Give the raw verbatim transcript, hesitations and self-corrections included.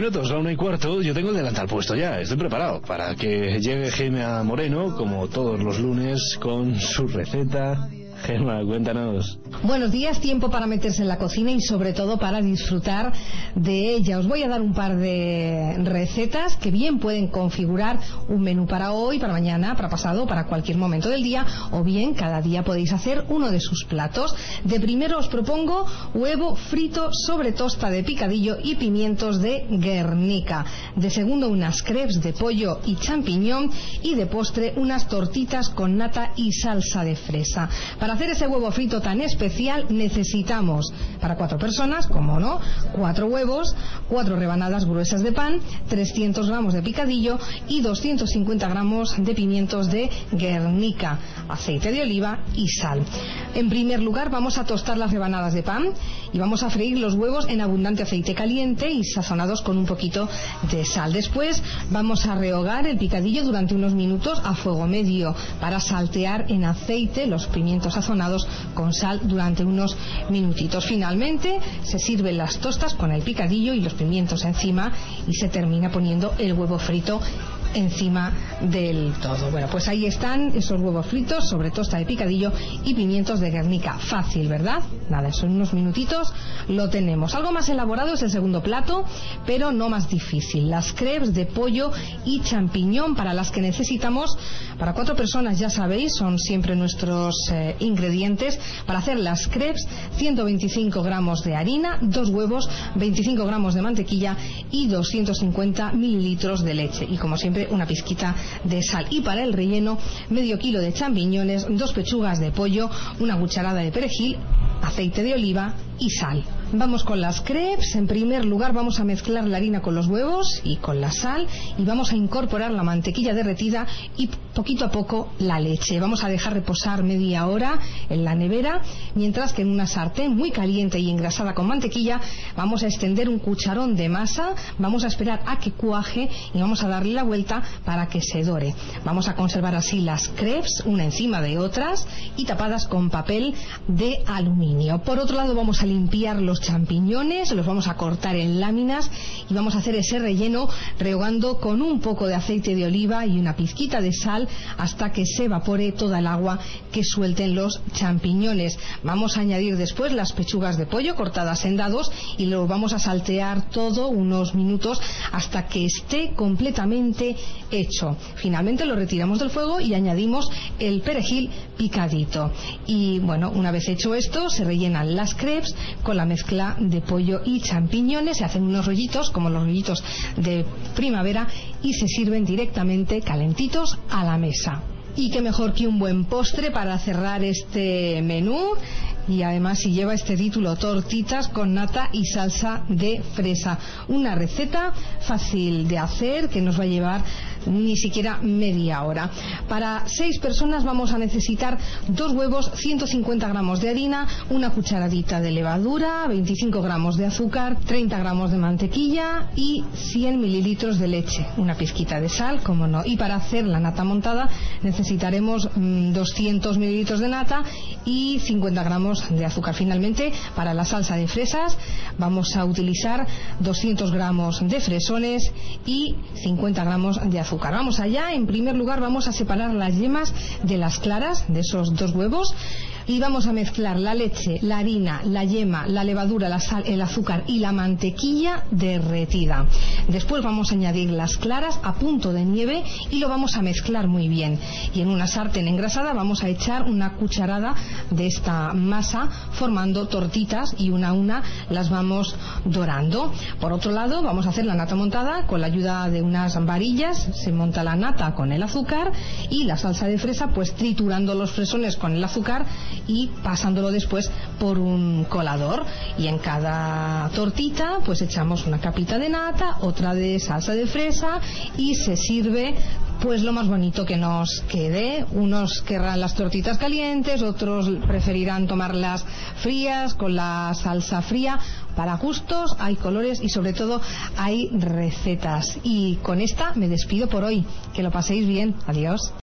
minutos, la una y cuarto, yo tengo el delantal puesto ya, estoy preparado para que llegue Gema Moreno, como todos los lunes, con su receta. Gema, cuéntanos. Buenos días, tiempo para meterse en la cocina y sobre todo para disfrutar de ella. Os voy a dar un par de recetas que bien pueden configurar un menú para hoy, para mañana, para pasado, para cualquier momento del día, o bien cada día podéis hacer uno de sus platos. De primero os propongo huevo frito sobre tosta de picadillo y pimientos de Guernica. De segundo, unas crepes de pollo y champiñón, y de postre unas tortitas con nata y salsa de fresa. Para hacer ese huevo frito tan especial necesitamos, para cuatro personas, como no, cuatro huevos, cuatro rebanadas gruesas de pan, trescientos gramos de picadillo y doscientos cincuenta gramos de pimientos de Guernica, aceite de oliva y sal. En primer lugar vamos a tostar las rebanadas de pan y vamos a freír los huevos en abundante aceite caliente y sazonados con un poquito de sal. Después vamos a rehogar el picadillo durante unos minutos a fuego medio para saltear en aceite los pimientos sazonados con sal durante unos minutitos. Finalmente se sirven las tostas con el picadillo y los pimientos encima y se termina poniendo el huevo frito encima del todo. Bueno, pues ahí están esos huevos fritos sobre tosta de picadillo y pimientos de Guernica. Fácil, ¿verdad? Nada, eso en unos minutitos lo tenemos. Algo más elaborado es el segundo plato, pero no más difícil. Las crepes de pollo y champiñón, para las que necesitamos, para cuatro personas, ya sabéis, son siempre nuestros eh, ingredientes. Para hacer las crepes, ciento veinticinco gramos de harina, dos huevos, veinticinco gramos de mantequilla y doscientos cincuenta mililitros de leche. Y como siempre, una pizquita de sal. Y para el relleno, medio kilo de champiñones, dos pechugas de pollo, una cucharada de perejil, aceite de oliva y sal. Vamos con las crepes. En primer lugar vamos a mezclar la harina con los huevos y con la sal y vamos a incorporar la mantequilla derretida y poquito a poco la leche. Vamos a dejar reposar media hora en la nevera, mientras que en una sartén muy caliente y engrasada con mantequilla vamos a extender un cucharón de masa, vamos a esperar a que cuaje y vamos a darle la vuelta para que se dore. Vamos a conservar así las crepes una encima de otras y tapadas con papel de aluminio. Por otro lado vamos a limpiar los champiñones, los vamos a cortar en láminas y vamos a hacer ese relleno rehogando con un poco de aceite de oliva y una pizquita de sal hasta que se evapore toda el agua que suelten los champiñones. Vamos a añadir después las pechugas de pollo cortadas en dados y lo vamos a saltear todo unos minutos hasta que esté completamente hecho. Finalmente lo retiramos del fuego y añadimos el perejil picadito. Y bueno, una vez hecho esto, se rellenan las crepes con la mezcla de pollo y champiñones, se hacen unos rollitos como los rollitos de primavera y se sirven directamente calentitos a la mesa. Y qué mejor que un buen postre para cerrar este menú. Y además, si lleva este título, tortitas con nata y salsa de fresa. Una receta fácil de hacer que nos va a llevar ni siquiera media hora. Para seis personas vamos a necesitar dos huevos, ciento cincuenta gramos de harina, una cucharadita de levadura, veinticinco gramos de azúcar, treinta gramos de mantequilla y cien mililitros de leche. Una pizquita de sal, como no. Y para hacer la nata montada necesitaremos mmm, doscientos mililitros de nata y cincuenta gramos de azúcar. Finalmente, para la salsa de fresas vamos a utilizar doscientos gramos de fresones y cincuenta gramos de azúcar. Vamos allá. En primer lugar vamos a separar las yemas de las claras de esos dos huevos y vamos a mezclar la leche, la harina, la yema, la levadura, la sal, el azúcar y la mantequilla derretida. Después vamos a añadir las claras a punto de nieve y lo vamos a mezclar muy bien. Y en una sartén engrasada vamos a echar una cucharada de esta masa formando tortitas y una a una las vamos dorando. Por otro lado vamos a hacer la nata montada con la ayuda de unas varillas. Se monta la nata con el azúcar y la salsa de fresa pues triturando los fresones con el azúcar y pasándolo después por un colador. Y en cada tortita pues echamos una capita de nata, otra de salsa de fresa y se sirve pues lo más bonito que nos quede. Unos querrán las tortitas calientes, otros preferirán tomarlas frías con la salsa fría. Para gustos hay colores y sobre todo hay recetas. Y con esta me despido por hoy. Que lo paséis bien. Adiós.